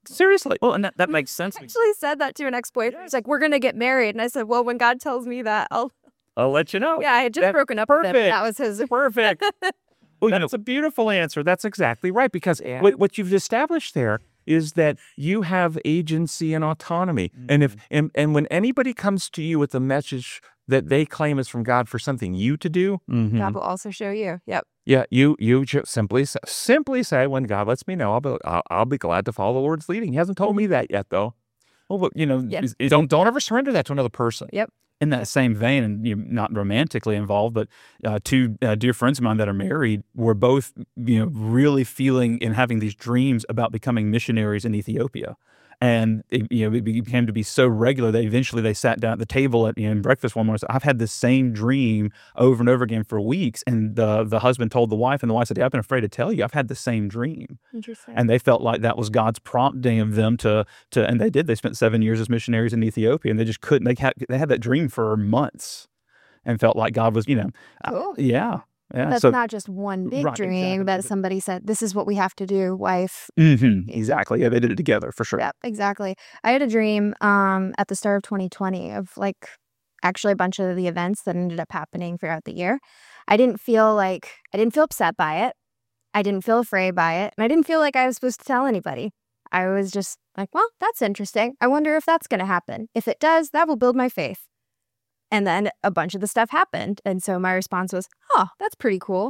Seriously. Well, and that, that makes sense. I actually said that to an ex-boyfriend. He's like, we're going to get married. And I said, well, when God tells me that, I'll... I'll let you know. Yeah, I had just That's broken up perfect. with him. That was his... Perfect. Well, you That's know, a beautiful answer. That's exactly right. Because what, what you've established there is that you have agency and autonomy. Mm-hmm. And if and, and when anybody comes to you with a message that they claim is from God for something you to do, mhm. God will also show you. Yep. yeah, you you just simply say, simply say, when God lets me know, I'll be I'll, I'll be glad to follow the Lord's leading. He hasn't told me that yet, though. Well, but, you know, Yeah. is- is- Don't don't ever surrender that to another person. Yep. in that same vein, and you know, not romantically involved, but uh, two uh, dear friends of mine that are married were both, you know, really feeling and having these dreams about becoming missionaries in Ethiopia. And it, you know, it became to be so regular that eventually they sat down at the table at you know, breakfast one morning. So I've had the same dream over and over again for weeks. And the the husband told the wife, and the wife said, yeah, I've been afraid to tell you. I've had the same dream. Interesting. And they felt like that was God's prompting of them to, to and they did. They spent seven years as missionaries in Ethiopia, and they just couldn't. They had, they had that dream for months and felt like God was, you know, Cool. uh, yeah. Yeah, That's so, not just one big Right, dream exactly. that somebody said, this is what we have to do, wife. Mhm, exactly. Yeah, they did it together for sure. Yeah, exactly. I had a dream um, at the start of twenty twenty of like actually a bunch of the events that ended up happening throughout the year. I didn't feel like, I didn't feel upset by it. I didn't feel afraid by it. And I didn't feel like I was supposed to tell anybody. I was just like, well, that's interesting. I wonder if that's going to happen. If it does, that will build my faith. And then a bunch of the stuff happened. And so my response was, oh, that's pretty cool.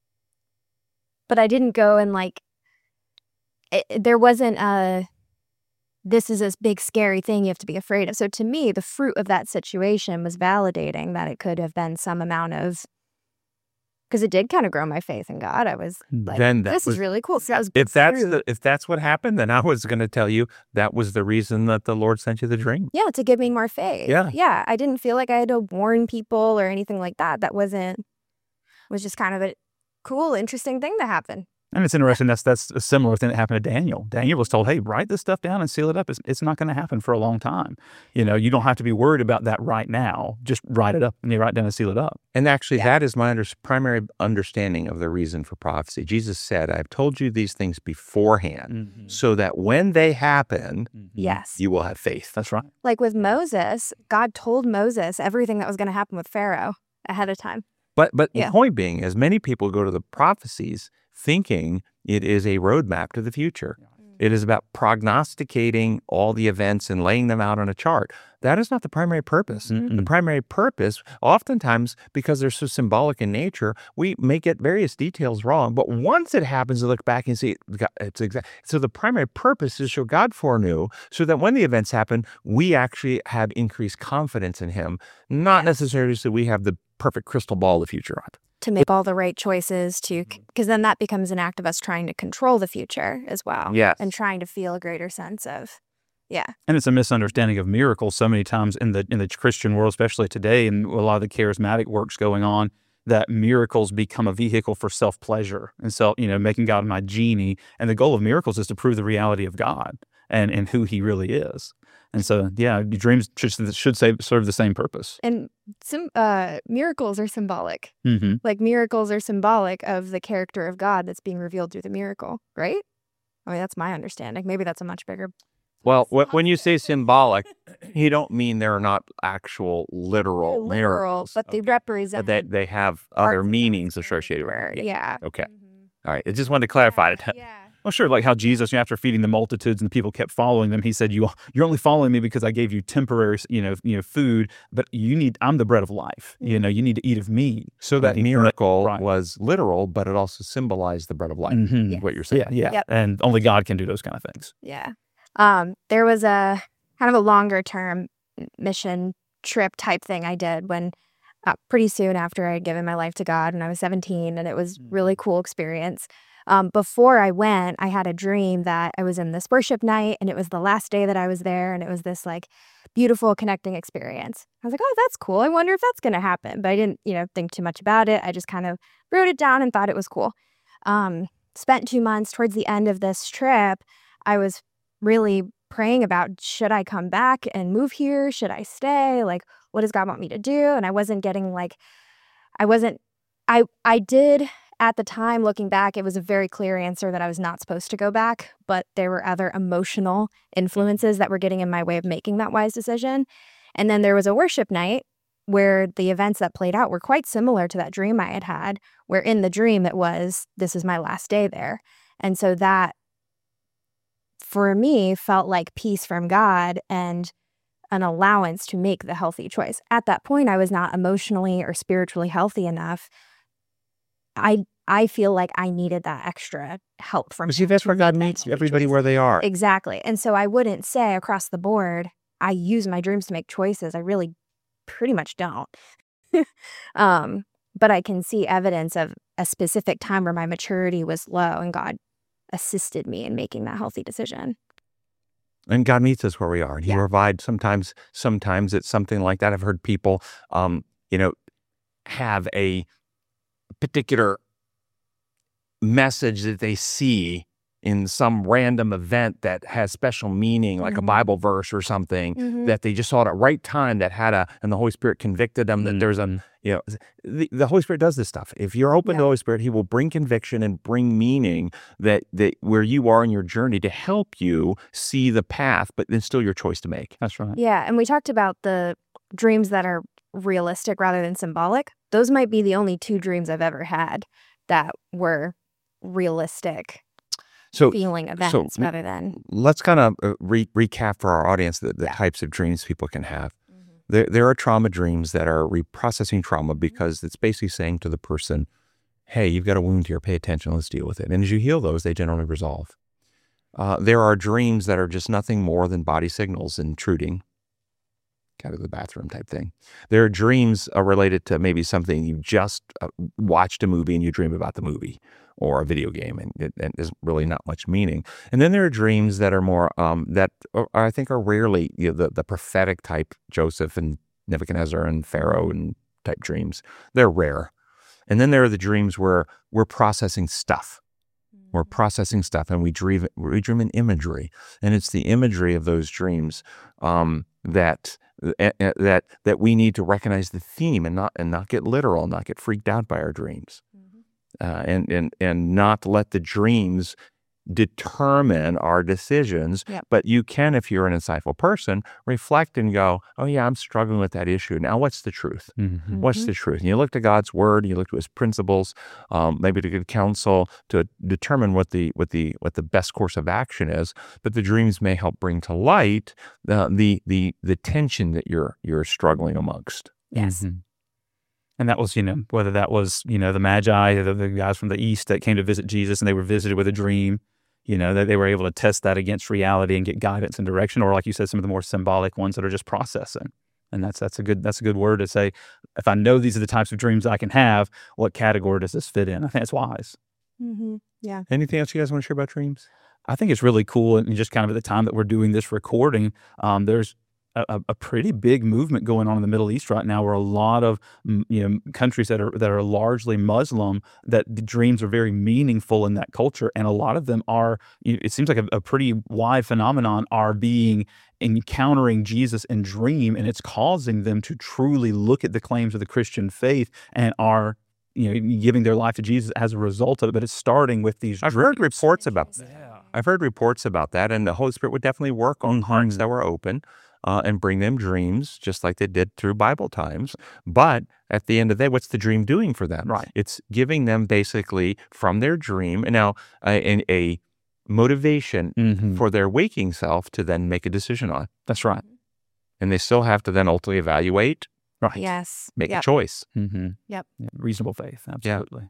But I didn't go and like, it, there wasn't a, this is this big scary thing you have to be afraid of. So to me, the fruit of that situation was validating that it could have been some amount of, because it did kind of grow my faith in God. I was like, Then that this was- is really cool. So that was If that's fruit. the, if that's what happened, then I was going to tell you that was the reason that the Lord sent you the dream. Yeah, to give me more faith. Yeah. Yeah. I didn't feel like I had to warn people or anything like that. That wasn't, it was just kind of a cool, interesting thing to happen. And it's interesting. That's that's a similar thing that happened to Daniel. Daniel was told, "Hey, write this stuff down and seal it up. It's, it's not going to happen for a long time. You know, you don't have to be worried about that right now. Just write it up and you write down and seal it up." And actually, Yeah. that is my under, primary understanding of the reason for prophecy. Jesus said, I've told you these things beforehand so that when they happen, Yes. you will have faith. That's right. Like with Moses, God told Moses everything that was going to happen with Pharaoh ahead of time. But but Yeah. the point being is many people go to the prophecies thinking it is a roadmap to the future. It is about prognosticating all the events and laying them out on a chart. That is not the primary purpose. The primary purpose, oftentimes, because they're so symbolic in nature, we may get various details wrong. But once it happens, to look back and see God- it's exact. So the primary purpose is to show God foreknew, so that when the events happen, we actually have increased confidence in Him, not necessarily so we have the perfect crystal ball of the future on. To make all the right choices to, because then that becomes an act of us trying to control the future as well. Yes. And trying to feel a greater sense of, yeah. And it's a misunderstanding of miracles so many times in the in the Christian world, especially today, and a lot of the charismatic works going on, that miracles become a vehicle for self-pleasure and self, you know, making God my genie. And the goal of miracles is to prove the reality of God and, and who He really is. And so, yeah, your dreams should, should say, serve the same purpose. And some uh, miracles are symbolic. Mm-hmm. Like miracles are symbolic of the character of God that's being revealed through the miracle, right? I mean, that's my understanding. Maybe that's a much bigger. Well, wh- when you say symbolic, you don't mean they're not actual literal, literal, miracles. but they Okay. represent. They, they have parts other of meanings God's associated with character. it. Yeah. Okay. Mhm. All right. I just wanted to clarify it. Yeah. Well, sure, like how Jesus, you know, after feeding the multitudes and the people kept following them, He said, "You, you're only following me because I gave you temporary, you know, you know, food, but you need, I'm the bread of life. You know, you need to eat of me." So that And he- miracle right. was literal, but it also symbolized the bread of life, Mhm. is what you're saying. Yeah, yeah. Yep. And only God can do those kind of things. Yeah. Um, there was a kind of a longer term mission trip type thing I did when uh, pretty soon after I had given my life to God when I was seventeen, and it was really cool experience. Um, before I went, I had a dream that I was in this worship night, and it was the last day that I was there, and it was this like beautiful connecting experience. I was like, oh, that's cool. I wonder if that's going to happen. But I didn't, you know, think too much about it. I just kind of wrote it down and thought it was cool. Um, spent two months towards the end of this trip. I was really praying about, should I come back and move here? Should I stay? Like, what does God want me to do? And I wasn't getting like, I wasn't, I, I did at the time, looking back, it was a very clear answer that I was not supposed to go back, but there were other emotional influences that were getting in my way of making that wise decision. And then there was a worship night where the events that played out were quite similar to that dream I had had, where in the dream it was, this is my last day there. And so that, for me, felt like peace from God and an allowance to make the healthy choice. At that point, I was not emotionally or spiritually healthy enough. I I feel like I needed that extra help from But see, that's where God meets everybody where they are. Exactly. And so I wouldn't say across the board, I use my dreams to make choices. I really pretty much don't. um, but I can see evidence of a specific time where my maturity was low and God assisted me in making that healthy decision. And God meets us where we are. And he Yeah. provides sometimes, sometimes it's something like that. I've heard people, um, you know, have a particular message that they see in some random event that has special meaning, like Mhm. a Bible verse or something Mhm. that they just saw at the right time that had a, and the Holy Spirit convicted them that there's a, you know, the, the Holy Spirit does this stuff. If you're open Yeah. to the Holy Spirit, he will bring conviction and bring meaning that, that where you are in your journey to help you see the path, but then still your choice to make. That's right. Yeah. And we talked about the dreams that are realistic rather than symbolic. Those might be the only two dreams I've ever had that were realistic So feeling events so rather than. let's kind of uh, re- recap for our audience the, the Yeah. types of dreams people can have. There, there are trauma dreams that are reprocessing trauma because it's basically saying to the person, hey, you've got a wound here, pay attention, let's deal with it. And as you heal those, they generally resolve. Uh, there are dreams that are just nothing more than body signals intruding, kind of the bathroom type thing. There are dreams uh, related to maybe something you just uh, watched a movie and you dream about the movie or a video game, and it and there's really not much meaning. And then there are dreams that are more, um, that are, I think are rarely, you know, the, the prophetic type, Joseph and Nebuchadnezzar and Pharaoh and type dreams. They're rare. And then there are the dreams where we're processing stuff. We're processing stuff and we dream, we dream in imagery. And it's the imagery of those dreams um, that uh, that that we need to recognize the theme and not and not get literal, not get freaked out by our dreams. Uh, and, and, and not let the dreams determine our decisions. Yep. But you can, if you're an insightful person, reflect and go, oh yeah, I'm struggling with that issue. Now what's the truth? Mm-hmm. What's the truth? And you look to God's word, you look to his principles, um, maybe to good counsel to determine what the what the what the best course of action is. But the dreams may help bring to light the the the, the tension that you're you're struggling amongst. Yes. Mhm. And that was, you know, whether that was, you know, the Magi, the, the guys from the East that came to visit Jesus and they were visited with a dream, you know, that they were able to test that against reality and get guidance and direction, or like you said, some of the more symbolic ones that are just processing. And that's that's a good that's a good word to say. If I know these are the types of dreams I can have, what category does this fit in? I think it's wise. Mm-hmm. Yeah. Anything else you guys want to share about dreams? I think it's really cool, and just kind of at the time that we're doing this recording, um, there's a, a pretty big movement going on in the Middle East right now, where a lot of mm, you know countries that are that are largely Muslim, that the dreams are very meaningful in that culture, and a lot of them are. You know, it seems like a, a pretty wide phenomenon are being encountering Jesus in dream, and it's causing them to truly look at the claims of the Christian faith and are, you know, giving their life to Jesus as a result of it. But it's starting with these. I've heard reports about that. I've heard reports about that, and the Holy Spirit would definitely work on hearts that were open uh, and bring them dreams, just like they did through Bible times. But at the end of the day, what's the dream doing for them? Right. It's giving them basically from their dream, and now uh, in a motivation Mhm. for their waking self to then make a decision on. That's right. And they still have to then ultimately evaluate, Right. Yes. make Yep. a choice. Mm-hmm. Yep. Yeah, reasonable faith. Absolutely.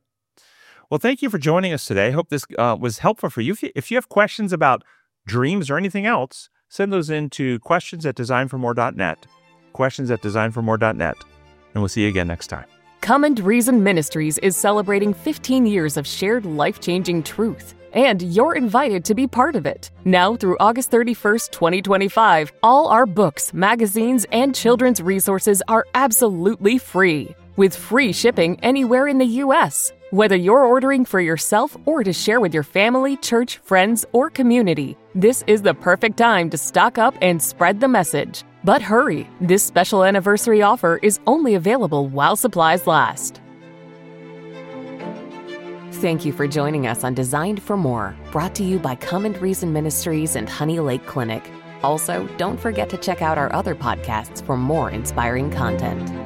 Well, thank you for joining us today. I hope this uh, was helpful for you. If, you. if you have questions about dreams or anything else, send those in to questions at design for more dot net. Questions at design for more dot net. And we'll see you again next time. Come and Reason Ministries is celebrating fifteen years of shared life-changing truth, and you're invited to be part of it. Now through August thirty-first, twenty twenty-five, all our books, magazines, and children's resources are absolutely free, with free shipping anywhere in the U S Whether you're ordering for yourself or to share with your family, church, friends, or community, this is the perfect time to stock up and spread the message. But hurry, this special anniversary offer is only available while supplies last. Thank you for joining us on Designed for More, brought to you by Come and Reason Ministries and Honey Lake Clinic. Also, don't forget to check out our other podcasts for more inspiring content.